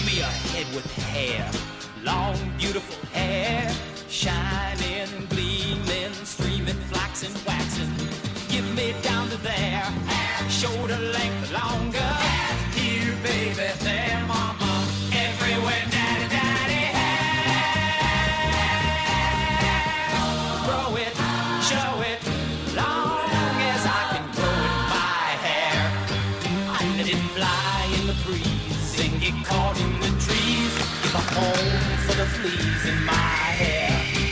Give me a head with hair, long, beautiful hair, shining, gleaming, streaming, flaxen, waxing. Give me down to there, shoulder length longer. Here, baby, there, mama, everywhere, daddy, daddy, hair. Grow it, show it, long as I can grow in my hair. I let it fly in the breeze and get caught in the trees. A home for the fleas in my hair.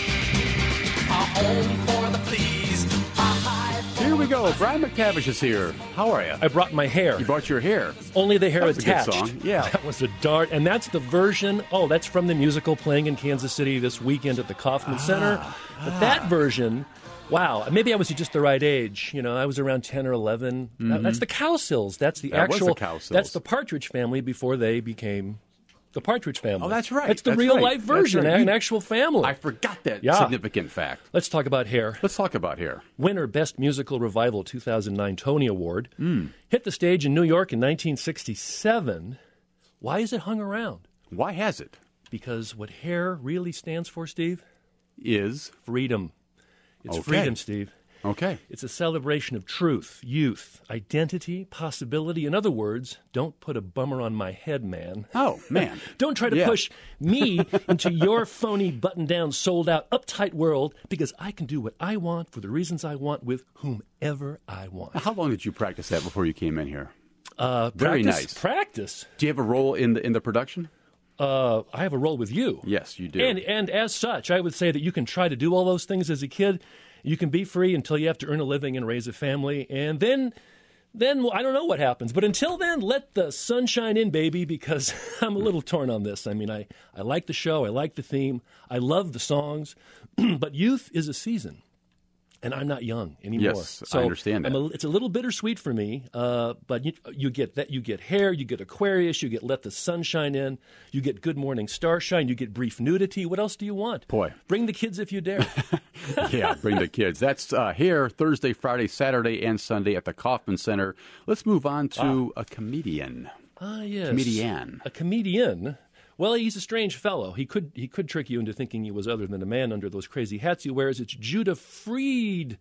A home for the fleas. Here we go. Brian McTavish is here. How are you? I brought my hair. You brought your hair. Only the hair That was attached. a good song. Yeah. That was a dart. And that's the version. Oh, that's from the musical playing in Kansas City this weekend at the Kauffman Center. But that version, wow. Maybe I was just the right age. You know, I was around 10 or 11. That's the Cowsills. That's the That was actual. the Cowsills. That's the Partridge Family before they became the Partridge Family. Oh, that's right. That's the That's real right. life version, That's right. an actual family. I forgot that Yeah. significant fact. Let's talk about hair. Let's talk about hair. Winner Best Musical Revival 2009 Tony Award. Hit the stage in New York in 1967. Why is it hung around? Why has it? Because what hair really stands for, Steve? Is Freedom. It's Okay. freedom, Steve. okay. It's a celebration of truth, youth, identity, possibility. In other words, don't put a bummer on my head, man. Oh, man. Don't try to Yeah. push me into your phony, button-down, sold-out, uptight world because I can do what I want for the reasons I want with whomever I want. How long did you practice that before you came in here? Very nice. Practice. Do you have a role in the production? I have a role with you. Yes, you do. And as such, I would say that you can try to do all those things as a kid. You can be free until you have to earn a living and raise a family, and then well, I don't know what happens. But until then, let the sunshine in, baby, because I'm a little torn on this. I mean, I like the show, I like the theme, I love the songs, but youth is a season. And I'm not young anymore. Yes, so I understand that. it's a little bittersweet for me, but you get that. You get hair, you get Aquarius, you get Let the Sunshine In, you get Good Morning Starshine, you get brief nudity. What else do you want? Boy. Bring the kids if you dare. Yeah, bring the kids. That's here Thursday, Friday, Saturday, and Sunday at the Kauffman Center. Let's move on to a comedian. Yes. Comedian. A comedian. Well, he's a strange fellow. He could trick you into thinking he was other than a man under those crazy hats he wears. It's Judah Friedlander.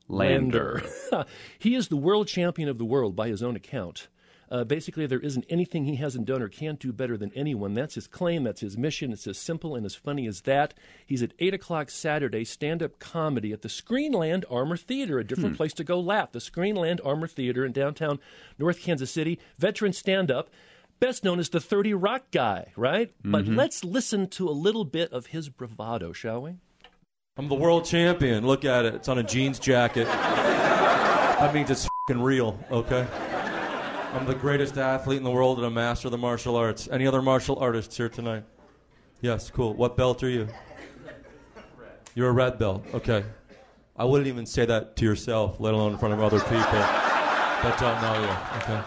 He is the world champion of the world by his own account. Basically, there isn't anything he hasn't done or can't do better than anyone. That's his claim. That's his mission. It's as simple and as funny as that. He's at 8 o'clock Saturday, stand-up comedy at the Screenland Armour Theater, a different place to go laugh. The Screenland Armour Theater in downtown North Kansas City. Veteran stand-up. Best known as the 30 Rock guy, right? But let's listen to a little bit of his bravado, shall we? I'm the world champion. Look at it. It's on a jeans jacket. That means it's f***ing real, okay? I'm the greatest athlete in the world and a master of the martial arts. Any other martial artists here tonight? Yes, cool. What belt are you? You're a red belt. Okay. I wouldn't even say that to yourself, let alone in front of other people that don't know you, okay?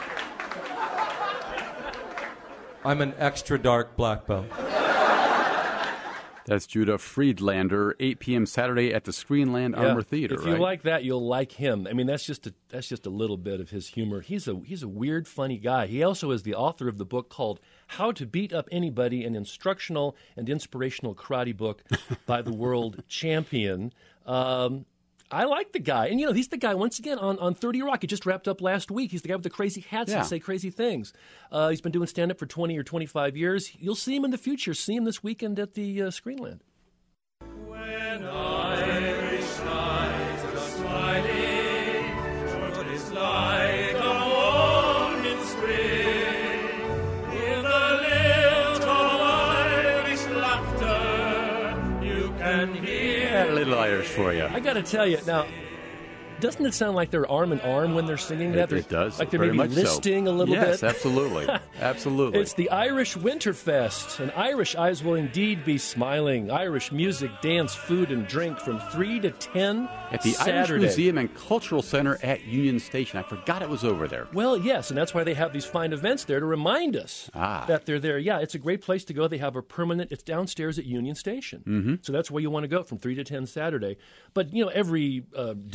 I'm an extra dark black belt. That's Judah Friedlander, 8 p.m. Saturday at the Screenland Armour Theater. If you like that, you'll like him. I mean, that's just a little bit of his humor. He's a weird, funny guy. He also is the author of the book called How to Beat Up Anybody, an instructional and inspirational karate book by the world champion. I like the guy. And, he's the guy, once again, on 30 Rock. He just wrapped up last week. He's the guy with the crazy hats Yeah. and say crazy things. He's been doing stand-up for 20 or 25 years. You'll see him in the future. See him this weekend at the Screenland. When Irish nights are smiling, what is like a warm in spring, in the lilt of Irish laughter, you can hear. A little Irish for you. I got to tell you, now, doesn't it sound like they're arm in arm when they're singing that? It does. Like they're very maybe much so. listing a little yes, bit? absolutely. Absolutely. It's the Irish Winterfest, and Irish eyes will indeed be smiling. Irish music, dance, food, and drink from 3 to 10 at the Saturday. Irish Museum and Cultural Center at Union Station. I forgot it was over there. Well, yes, and that's why they have these fine events there to remind us that they're there. Yeah, it's a great place to go. They have a permanent, it's downstairs at Union Station. So that's where you want to go from 3 to 10 Saturday. But, every day or almost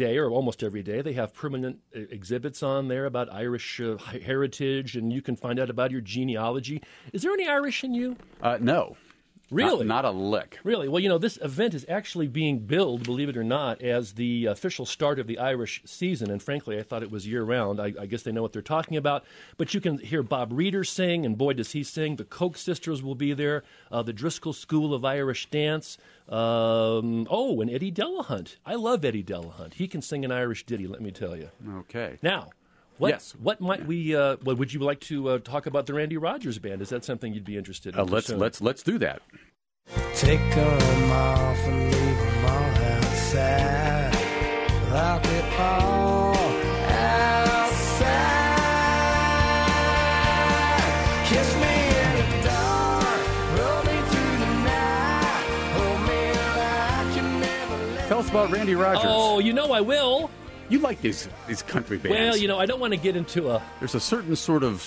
almost every day. They have permanent exhibits on there about Irish heritage, and you can find out about your genealogy. Is there any Irish in you? No. Really? Not a lick. Really? Well, this event is actually being billed, believe it or not, as the official start of the Irish season. And frankly, I thought it was year-round. I guess they know what they're talking about. But you can hear Bob Reeder sing, and boy, does he sing. The Koch sisters will be there. The Driscoll School of Irish Dance. And Eddie Delahunt. I love Eddie Delahunt. He can sing an Irish ditty, let me tell you. Okay. Now, what might we? What would you like to talk about the Randy Rogers Band? Is that something you'd be interested in? Let's do that. Take 'em off and leave 'em all outside. Lock it all outside. Kiss me in the dark, roll me through the night. Hold me like you never let. Tell us about Randy Rogers. Oh, I will. You like these country bands. Well, I don't want to get into a... There's a certain sort of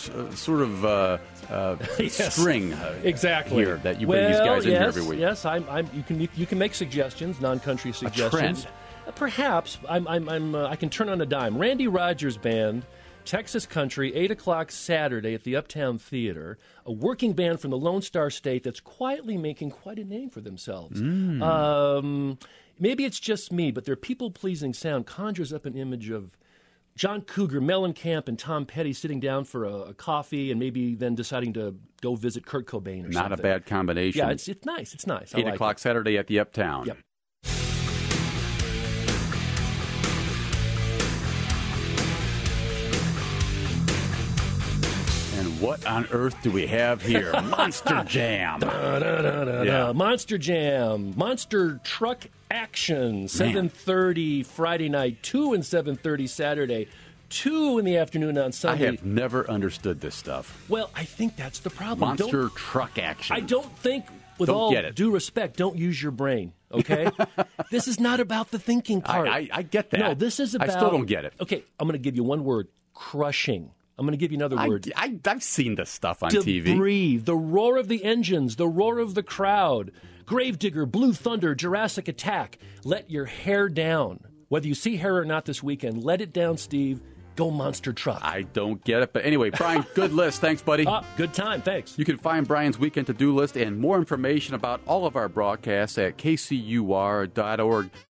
Yes. string exactly here that you bring these guys in here every week. Yes, you can make suggestions, non-country suggestions. trend? Perhaps. I can turn on a dime. Randy Rogers Band, Texas Country, 8 o'clock Saturday at the Uptown Theater, a working band from the Lone Star State that's quietly making quite a name for themselves. Maybe it's just me, but their people-pleasing sound conjures up an image of John Cougar, Mellencamp, and Tom Petty sitting down for a coffee and maybe then deciding to go visit Kurt Cobain or something. Not a bad combination. Yeah, it's nice. It's nice. 8 o'clock Saturday at the Uptown. Yep. And what on earth do we have here? Monster Jam. Yeah. Monster Jam. Monster Truck Action. 7:30 Friday night. 2 and 7:30 Saturday. 2 in the afternoon on I Sunday. have never understood this stuff. Well, I think that's the problem. Monster Truck Action. I don't think, with Don't all get it. due respect, don't use your brain, okay? This is not about the thinking part. I get that. No, this is about... I still don't get it. Okay, I'm going to give you one word. Crushing. I'm going to give you another word. I've seen this stuff on To TV. breathe. The roar of the engines. The roar of the crowd. Gravedigger, Blue Thunder, Jurassic Attack. Let your hair down. Whether you see hair or not this weekend, let it down, Steve. Go Monster Truck. I don't get it. But anyway, Brian, good list. Thanks, buddy. Good time. Thanks. You can find Brian's weekend to-do list and more information about all of our broadcasts at kcur.org.